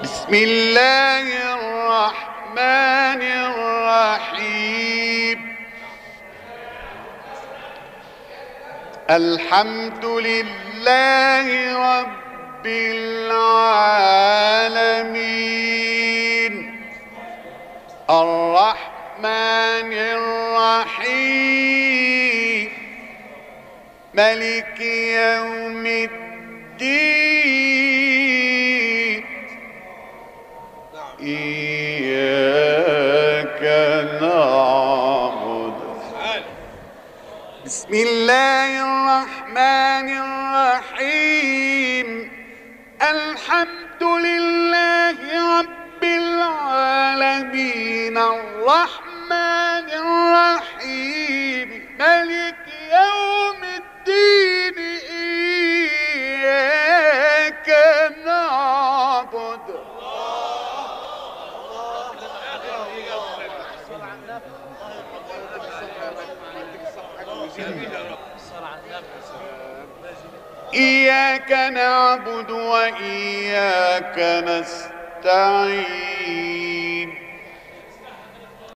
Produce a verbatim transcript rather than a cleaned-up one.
بسم الله الرحمن الرحيم. الحمد لله رب العالمين الرحمن الرحيم ملك يوم الدين إياك نعبد. بسم الله الرحمن الرحيم. الحمد لله رب العالمين الرحمن الرحيم ملك يوم الدين إياك نعبد. إياك نعبد وإياك نستعين